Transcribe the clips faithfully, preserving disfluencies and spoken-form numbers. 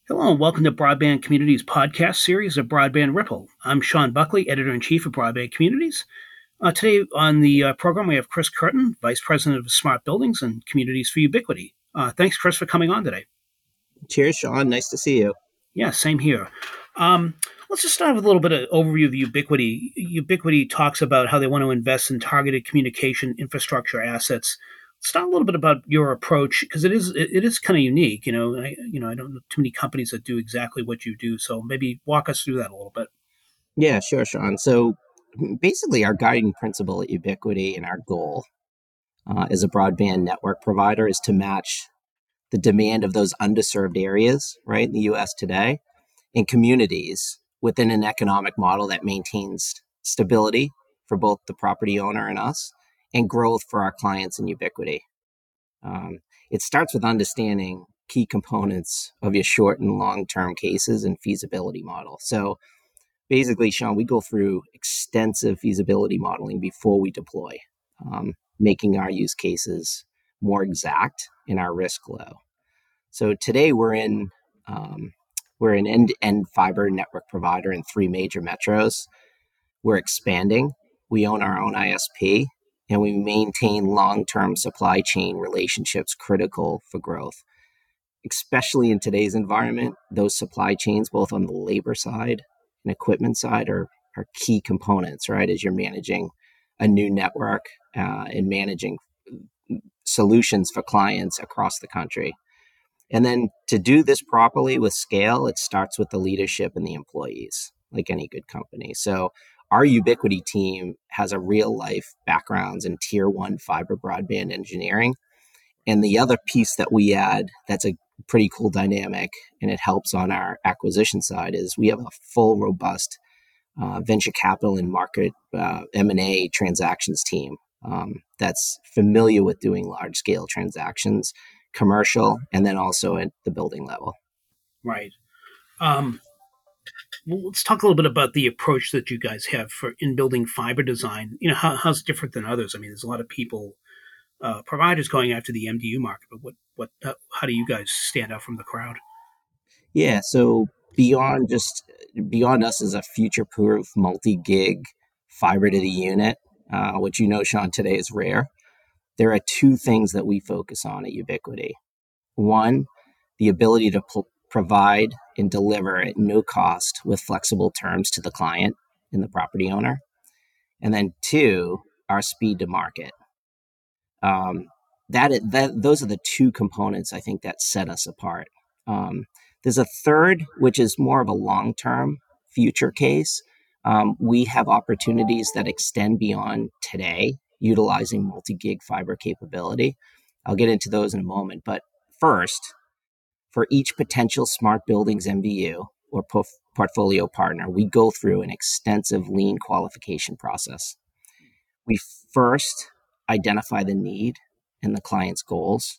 Hello and welcome to Broadband Communities podcast series of Broadband Ripple. I'm Sean Buckley, editor-in-chief of Broadband Communities. Uh, today on the uh, program, we have Chris Curtin, Vice President of Smart Buildings and Communities for Ubiquity. Uh, thanks, Chris, for coming on today. Cheers, Sean. Nice to see you. Yeah, same here. Um, let's just start with a little bit of overview of Ubiquity. Ubiquity talks about how they want to invest in targeted communication infrastructure assets. Let's talk a little bit about your approach because it is it, it is kind of unique. You know, I, you know, I don't know too many companies that do exactly what you do. So maybe walk us through that a little bit. Yeah, sure, Sean. So basically, our guiding principle at Ubiquity and our goal uh, as a broadband network provider is to match the demand of those underserved areas, right, in the U S today, in communities within an economic model that maintains stability for both the property owner and us and growth for our clients in Ubiquity. Um, it starts with understanding key components of your short and long term cases and feasibility model. So basically, Sean, we go through extensive feasibility modeling before we deploy, um, making our use cases more exact and our risk low. So today we're in um, we're an end-to-end fiber network provider in three major metros. We're expanding. We own our own I S P, and we maintain long-term supply chain relationships critical for growth. Especially in today's environment, those supply chains, both on the labor side and equipment side, are, are key components, right? As you're managing a new network uh, and managing solutions for clients across the country. And then to do this properly with scale, it starts with the leadership and the employees, like any good company. So our Ubiquity team has a real life backgrounds in tier one fiber broadband engineering. And the other piece that we add that's a pretty cool dynamic and it helps on our acquisition side is we have a full, robust uh, venture capital and market uh, M and A transactions team um, that's familiar with doing large scale transactions, commercial, and then also at the building level. Right. Um, well, let's talk a little bit about the approach that you guys have for in building fiber design. You know, how, how's it different than others? I mean, there's a lot of people, uh, providers going after the M D U market, but what, what, uh, how do you guys stand out from the crowd? Yeah, so beyond just beyond us as a future proof multi gig fiber to the unit, uh, which you know, Sean, today is rare. There are two things that we focus on at Ubiquity. One, the ability to p- provide and deliver at no cost with flexible terms to the client and the property owner. And then two, our speed to market. Um, that, that those are the two components I think that set us apart. Um, there's a third, which is more of a long-term future case. Um, we have opportunities that extend beyond today, utilizing multi-gig fiber capability. I'll get into those in a moment, but first, for each potential smart buildings M B U or po- portfolio partner, we go through an extensive lean qualification process. We first identify the need and the client's goals.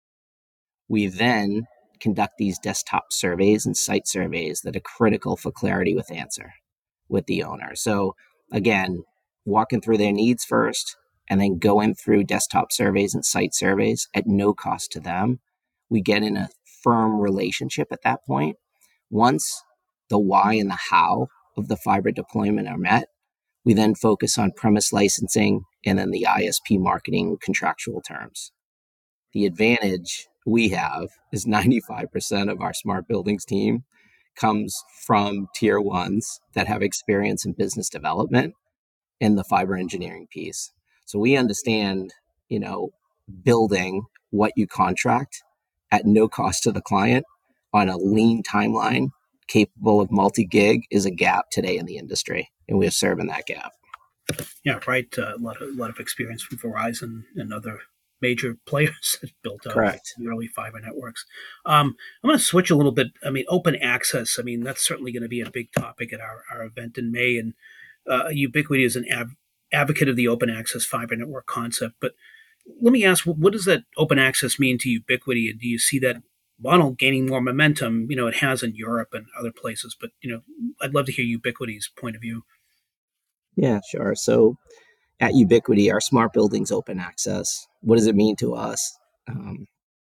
We then conduct these desktop surveys and site surveys that are critical for clarity with answer with the owner. So again, walking through their needs first and then going through desktop surveys and site surveys at no cost to them. We get in a firm relationship at that point. Once the why and the how of the fiber deployment are met, we then focus on premise licensing and then the I S P marketing contractual terms. The advantage we have is ninety-five percent of our smart buildings team comes from tier ones that have experience in business development and the fiber engineering piece. So we understand, you know, building what you contract at no cost to the client on a lean timeline capable of multi-gig is a gap today in the industry, and we are serving that gap. Yeah, right. Uh, a lot of a lot of experience from Verizon and other major players that built out Correct. the early fiber networks. Um, I'm going to switch a little bit. I mean, open access. I mean, that's certainly going to be a big topic at our, our event in May. And uh, Ubiquity is an ab- advocate of the open access fiber network concept. But let me ask, what does that open access mean to Ubiquity? And do you see that model gaining more momentum? You know, it has in Europe and other places. But you know, I'd love to hear Ubiquity's point of view. Yeah, sure. So at Ubiquity, our smart buildings open access. What does it mean to us? Um,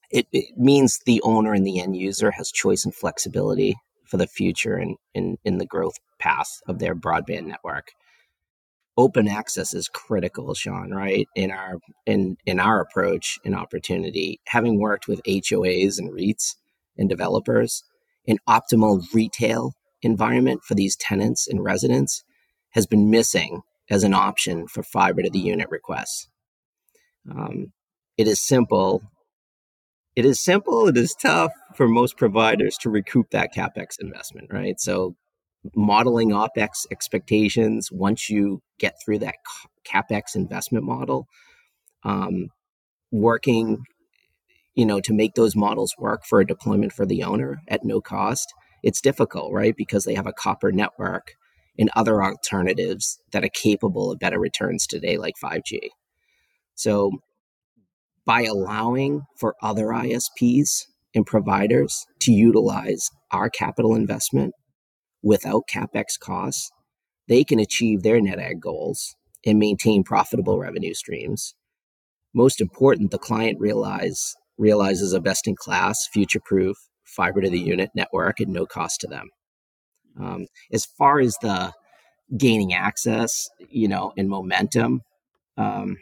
it, it means the owner and the end user has choice and flexibility for the future and in, in the growth path of their broadband network. Open access is critical, Sean, right? In our in in our approach and opportunity, having worked with H O As and REITs and developers, an optimal retail environment for these tenants and residents has been missing as an option for fiber to the unit requests. Um, it is simple. It is simple. It is tough for most providers to recoup that CapEx investment, right? So modeling OpEx expectations once you get through that CapEx investment model, um, working, you know, to make those models work for a deployment for the owner at no cost, it's difficult, right? Because they have a copper network and other alternatives that are capable of better returns today, like five G. So by allowing for other I S Ps and providers to utilize our capital investment without CapEx costs, they can achieve their net ag goals and maintain profitable revenue streams. Most important, the client realize, realizes a best-in-class, future-proof fiber to the unit network at no cost to them. Um, as far as the gaining access, you know, and momentum, um,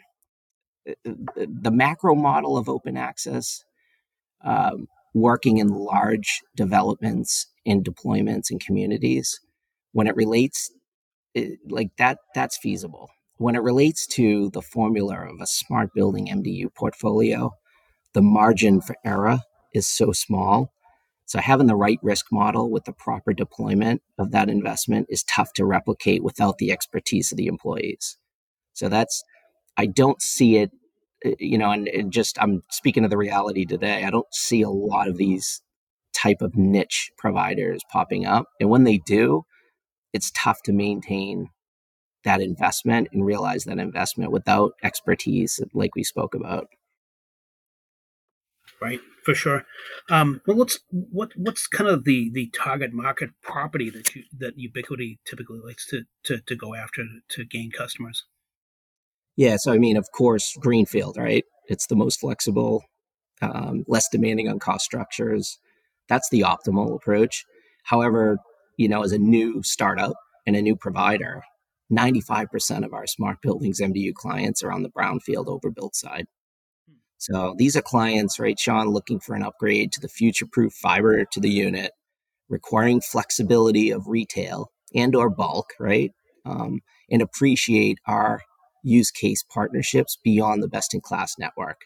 the macro model of open access, um, working in large developments and deployments and communities, when it relates it, like that, that's feasible. When it relates to the formula of a smart building M D U portfolio, the margin for error is so small. So having the right risk model with the proper deployment of that investment is tough to replicate without the expertise of the employees. So that's, I don't see it, you know, and, and just, I'm speaking of the reality today. I don't see a lot of these type of niche providers popping up. And when they do, it's tough to maintain that investment and realize that investment without expertise, like we spoke about. Right, for sure. Um, well, let's what what's kind of the the target market property that you that Ubiquity typically likes to to, to go after to gain customers? Yeah, so I mean, of course, greenfield, right? It's the most flexible, um, less demanding on cost structures. That's the optimal approach. However, you know, as a new startup and a new provider, ninety-five percent of our smart buildings M D U clients are on the brownfield overbuilt side. So these are clients, right, Sean, looking for an upgrade to the future-proof fiber to the unit, requiring flexibility of retail and or bulk, right, um, and appreciate our use case partnerships beyond the best-in-class network.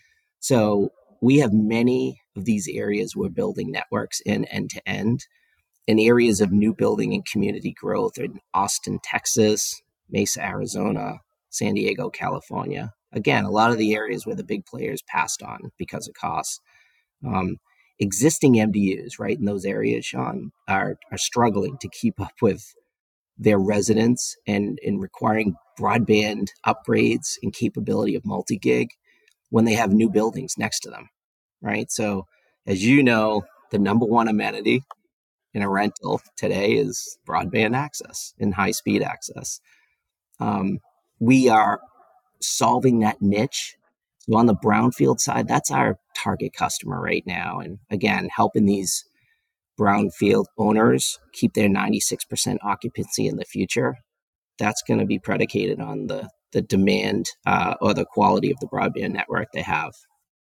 So we have many of these areas we're building networks in end-to-end, in areas of new building and community growth in Austin, Texas, Mesa, Arizona, San Diego, California. Again, a lot of the areas where the big players passed on because of costs. Um, existing M D Us, right, in those areas, Sean, are, are struggling to keep up with their residents and, and requiring broadband upgrades and capability of multi-gig when they have new buildings next to them, right? So, as you know, the number one amenity in a rental today is broadband access and high speed access. Um, we are solving that niche. So on the brownfield side, that's our target customer right now. And again, helping these brownfield owners keep their ninety-six percent occupancy in the future. That's going to be predicated on the, the demand uh, or the quality of the broadband network they have.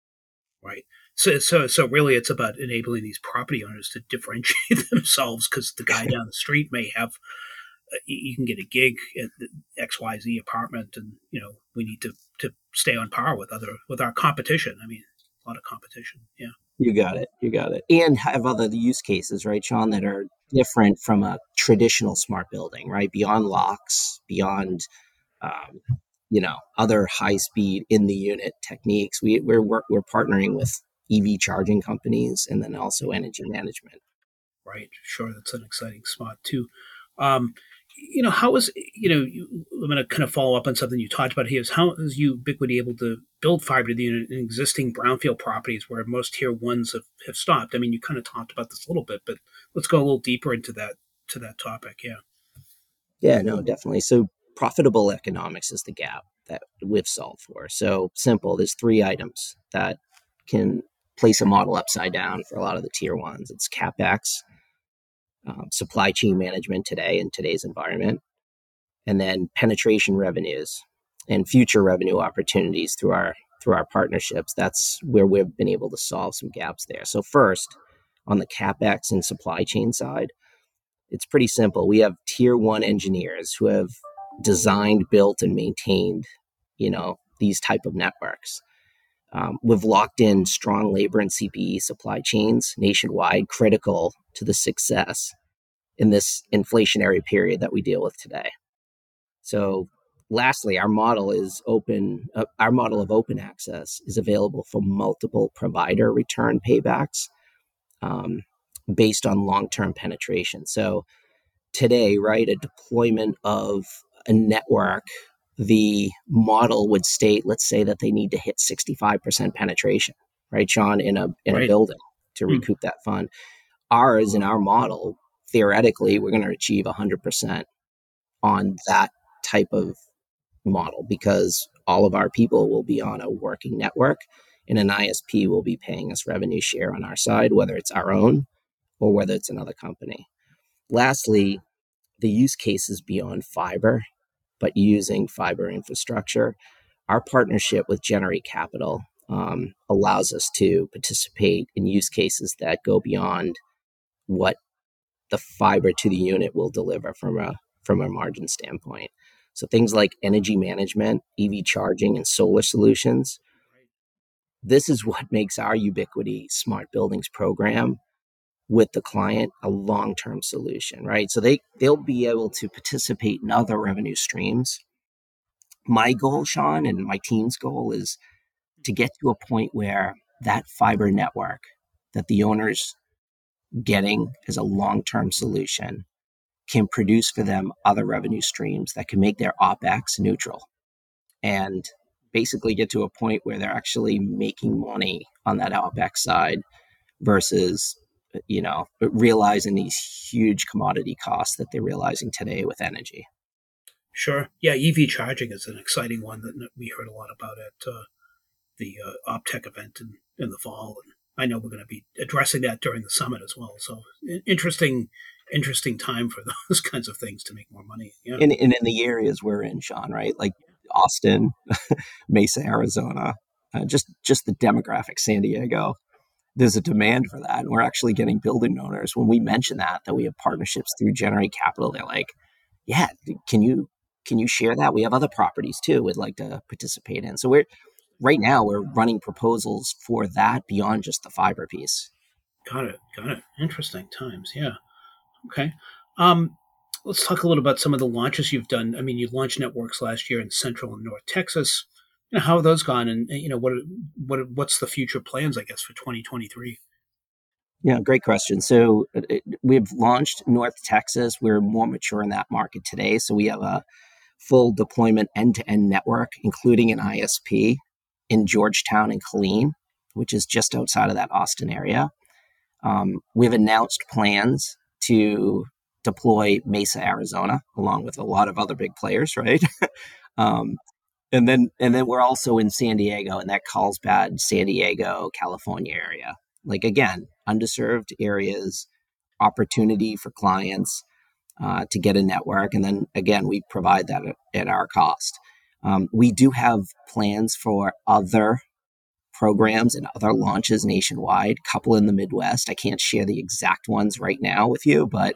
Right. So, so, so really, it's about enabling these property owners to differentiate themselves because the guy down the street may have, uh, you can get a gig at the X Y Z apartment, and you know we need to to stay on par with other with our competition. I mean, a lot of competition. Yeah. You got it. You got it. And have other use cases, right, Sean, that are different from a traditional smart building, right? Beyond locks, beyond um, you know, other high speed in the unit techniques. We, we're we're partnering with E V charging companies and then also energy management. Right. Sure. That's an exciting spot too. Um, you know, how is, you know, you, I'm going to kind of follow up on something you talked about here is how is Ubiquity able to build fiber to the unit in existing brownfield properties where most tier ones have, have stopped? I mean, you kind of talked about this a little bit, but let's go a little deeper into that, to that topic. Yeah. Yeah, no, definitely. So profitable economics is the gap that we've solved for. So simple, there's three items that can place a model upside down for a lot of the tier ones. It's CapEx, um, supply chain management today in today's environment, and then penetration revenues and future revenue opportunities through our through our partnerships. That's where we've been able to solve some gaps there. So first, on the CapEx and supply chain side, it's pretty simple. We have tier one engineers who have designed, built, and maintained, you know, these type of networks. Um, we've locked in strong labor and C P E supply chains nationwide, critical to the success in this inflationary period that we deal with today. So lastly, our model is open. Uh, our model of open access is available for multiple provider return paybacks um, based on long-term penetration. So today, right, a deployment of a network, the model would state, let's say that they need to hit sixty-five percent penetration, right, Sean, in a in a Right. building to Hmm. recoup that fund. Ours, in our model, theoretically, we're going to achieve one hundred percent on that type of model because all of our people will be on a working network, and an I S P will be paying us revenue share on our side, whether it's our own or whether it's another company. Lastly, the use cases beyond fiber, but using fiber infrastructure. Our partnership with Generate Capital um, allows us to participate in use cases that go beyond what the fiber to the unit will deliver from a from a margin standpoint. So things like energy management, E V charging, and solar solutions. This is what makes our Ubiquity Smart Buildings program with the client a long-term solution, right? So they they'll be able to participate in other revenue streams. My goal, Sean, and my team's goal is to get to a point where that fiber network that the owner's getting as a long-term solution can produce for them other revenue streams that can make their OpEx neutral and basically get to a point where they're actually making money on that OpEx side versus, you know, realizing these huge commodity costs that they're realizing today with energy. Sure. Yeah, E V charging is an exciting one that we heard a lot about at uh, the uh, OpTech event in, in the fall. And I know we're going to be addressing that during the summit as well. So interesting, interesting time for those kinds of things to make more money. Yeah. And, and in the areas we're in, Sean, right? Like Austin, Mesa, Arizona, uh, just just the demographic, San Diego. There's a demand for that. And we're actually getting building owners. When we mention that, that we have partnerships through Generate Capital, they're like, yeah, can you can you share that? We have other properties too we'd like to participate in. So we're right now we're running proposals for that beyond just the fiber piece. Got it. Got it. Interesting times. Yeah. Okay. Um, let's talk a little about some of the launches you've done. I mean, you launched networks last year in Central and North Texas. You know, how have those gone? And you know, what what what's the future plans? I guess for twenty twenty-three. Yeah, great question. So it, we've launched North Texas. We're more mature in that market today. So we have a full deployment end-to-end network, including an I S P in Georgetown and Killeen, which is just outside of that Austin area. Um, we've announced plans to deploy Mesa, Arizona, along with a lot of other big players, right? um, and then and then we're also in San Diego, and that Carlsbad, San Diego, California area. Like again, underserved areas, opportunity for clients uh, to get a network, and then again, we provide that at, at our cost. Um, we do have plans for other programs and other launches nationwide, couple in the Midwest. I can't share the exact ones right now with you, but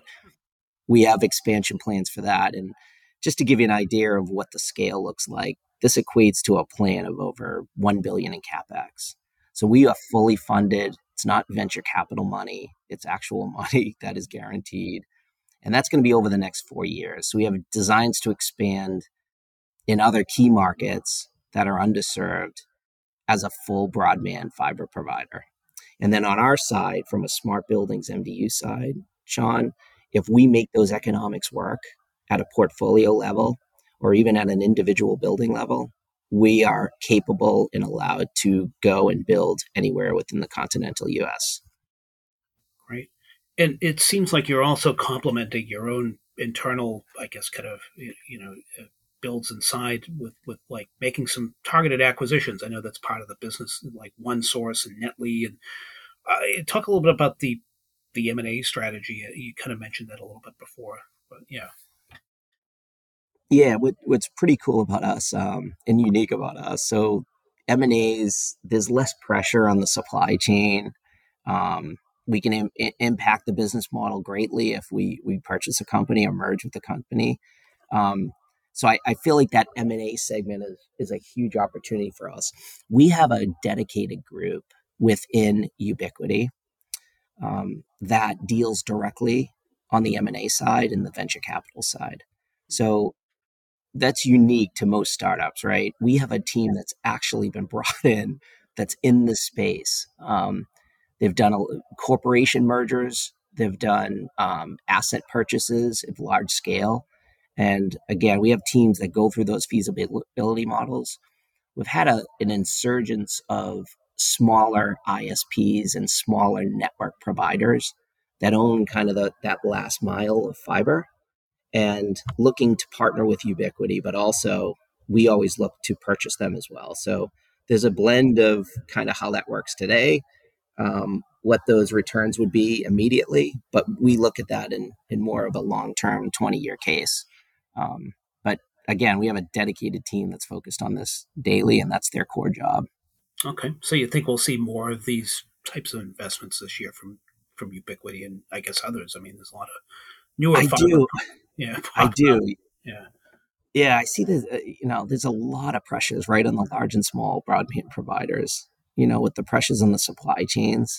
we have expansion plans for that. And just to give you an idea of what the scale looks like, this equates to a plan of over one billion dollars in CapEx. So we are fully funded. It's not venture capital money. It's actual money that is guaranteed. And that's going to be over the next four years. So we have designs to expand in other key markets that are underserved as a full broadband fiber provider. And then on our side, from a smart buildings M D U side, Sean, if we make those economics work at a portfolio level or even at an individual building level, we are capable and allowed to go and build anywhere within the continental U S. Great. And it seems like you're also complementing your own internal, I guess, kind of, you know, builds inside with with like making some targeted acquisitions. I know that's part of the business, like OneSource and Netly. And uh, talk a little bit about the the M and A strategy. You kind of mentioned that a little bit before, but yeah. Yeah, what, what's pretty cool about us um, and unique about us. So M and A's, there's less pressure on the supply chain. Um, we can Im- impact the business model greatly if we we purchase a company or merge with a company. Um, so I, I feel like that M and A segment is, is a huge opportunity for us. We have a dedicated group within Ubiquity um, that deals directly on the M and A side and the venture capital side. So that's unique to most startups, right? We have a team that's actually been brought in that's in this space. Um, they've done a, corporation mergers, they've done um, asset purchases at large scale. And again, we have teams that go through those feasibility models. We've had a, an insurgence of smaller I S Ps and smaller network providers that own kind of the, that last mile of fiber and looking to partner with Ubiquity, but also we always look to purchase them as well. So there's a blend of kind of how that works today, um, what those returns would be immediately, but we look at that in, in more of a long-term twenty-year case. Um, but again, we have a dedicated team that's focused on this daily, and that's their core job. Okay, so you think we'll see more of these types of investments this year from from Ubiquity and I guess others? I mean, there's a lot of newer I fiber, do. yeah, I popping do. up. Yeah, Yeah, I see that, uh, you know, there's a lot of pressures right on the large and small broadband providers, you know, with the pressures on the supply chains.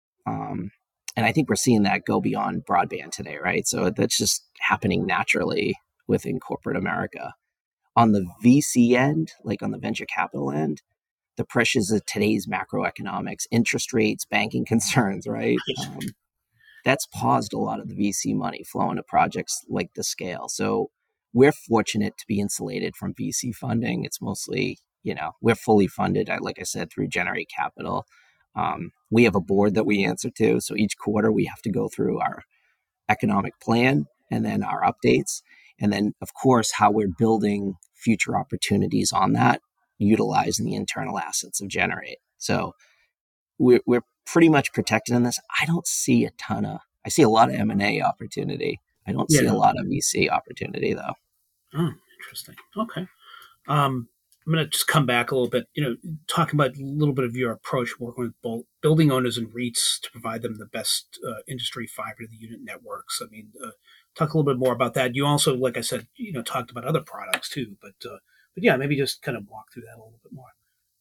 Um, and I think we're seeing that go beyond broadband today, right? So that's just happening naturally within corporate America. On the V C end, like on the venture capital end, the pressures of today's macroeconomics, interest rates, banking concerns, right? Um, that's paused a lot of the V C money flowing to projects like the scale. So we're fortunate to be insulated from V C funding. It's mostly, you know, we're fully funded, like I said, through Generate Capital. Um, we have a board that we answer to. So each quarter we have to go through our economic plan and then our updates. And then, of course, how we're building future opportunities on that, utilizing the internal assets of Generate. So we're, we're pretty much protected in this. I don't see a ton of, I see a lot of M and A opportunity. I don't see a yeah. lot of V C opportunity though. Oh, interesting. Okay. Um, I'm going to just come back a little bit. You know, talking about a little bit of your approach working with both building owners and REITs to provide them the best uh, industry fiber to the unit networks. I mean, uh, talk a little bit more about that. You also, like I said, you know, talked about other products too, but uh, but yeah, maybe just kind of walk through that a little bit more.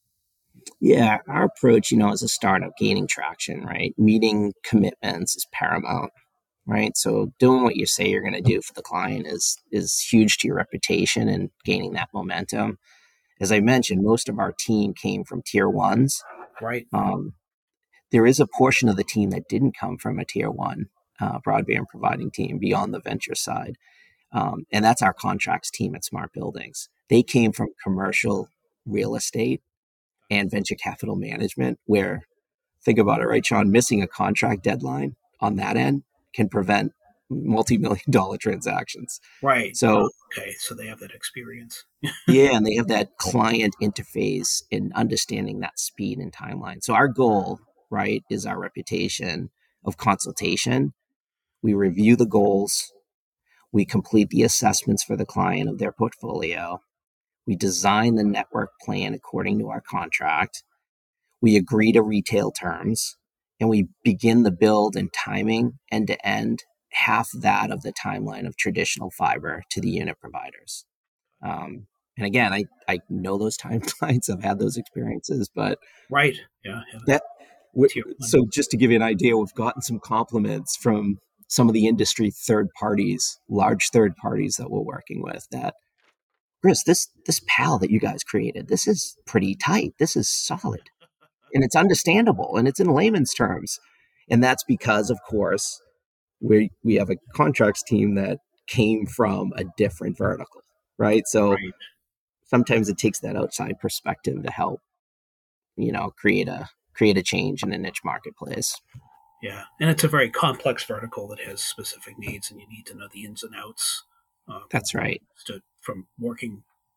Yeah, our approach, you know, as a startup gaining traction, right? Meeting commitments is paramount, right? So doing what you say you're going to do for the client is is huge to your reputation and gaining that momentum. As I mentioned, most of our team came from tier ones. Right. Um, there is a portion of the team that didn't come from a tier one uh, broadband providing team beyond the venture side. Um, and that's our contracts team at Smart Buildings. They came from commercial real estate and venture capital management, where, think about it, right, Sean, missing a contract deadline on that end can prevent multi million dollar transactions. Right. So, Okay. So they have that experience. yeah, and they have that client interface in understanding that speed and timeline. So, our goal, right, is our reputation of consultation. We review the goals, we complete the assessments for the client of their portfolio, we design the network plan according to our contract, we agree to retail terms, and we begin the build and timing end to end, half that of the timeline of traditional fiber to the unit providers. Um, and again, I, I know those timelines, I've had those experiences, but Right. Yeah. Yeah. that, Tier one. so just to give you an idea, we've gotten some compliments from some of the industry third parties, large third parties that we're working with that, Chris, this this pal that you guys created, this is pretty tight. This is solid. And it's understandable and it's in layman's terms. And that's because, of course, we we have a contracts team that came from a different vertical, right? So Right. sometimes it takes that outside perspective to help, you know, create a create a change in a niche marketplace. Yeah, and it's a very complex vertical that has specific needs, and you need to know the ins and outs uh, That's right. to, from working.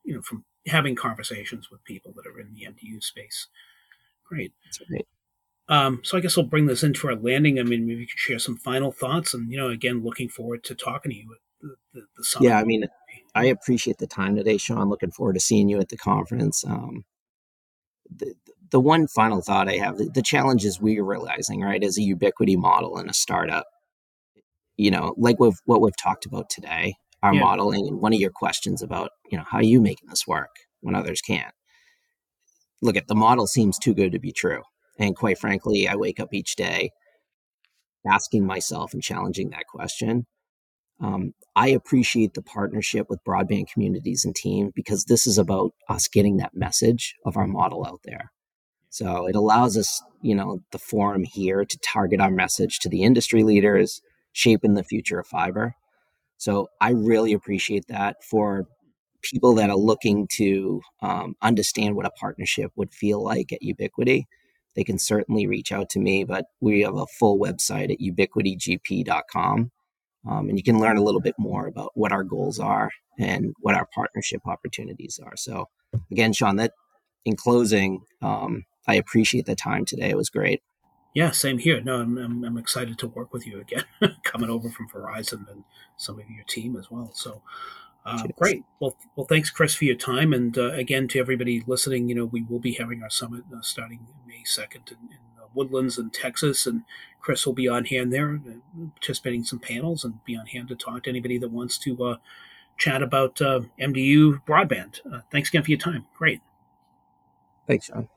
you know, from having conversations with people that are in the M D U space. Great. That's great. Um, so I guess we'll bring this into our landing. I mean, maybe you could share some final thoughts, and you know, again, looking forward to talking to you at the, the, the summit. Yeah, I mean, I appreciate the time today, Sean. Looking forward to seeing you at the conference. Um, the, the one final thought I have, the, the challenges we're realizing, right, as a Ubiquity model and a startup, you know, like we've, what we've talked about today, our Yeah, modeling, and one of your questions about, you know, how are you making this work when others can't? Look, at the model seems too good to be true. And quite frankly, I wake up each day asking myself and challenging that question. Um, I appreciate the partnership with Broadband Communities and Team because this is about us getting that message of our model out there. So it allows us, you know, the forum here to target our message to the industry leaders, shaping the future of fiber. So I really appreciate that for people that are looking to um, understand what a partnership would feel like at Ubiquity. They can certainly reach out to me, but we have a full website at ubiquity g p dot com. Um, and you can learn a little bit more about what our goals are and what our partnership opportunities are. So, again, Sean, that in closing, um, I appreciate the time today. It was great. yeah, same here. No, I'm, I'm, I'm excited to work with you again, coming over from Verizon and some of your team as well. So, uh, Cheers. great. Well, well, thanks, Chris, for your time, and uh, again to everybody listening. You know, we will be having our summit uh, starting May second in, in uh, Woodlands in Texas, and Chris will be on hand there, uh, participating in some panels, and be on hand to talk to anybody that wants to uh, chat about uh, M D U broadband. Uh, thanks again for your time. Great. Thanks, Sean.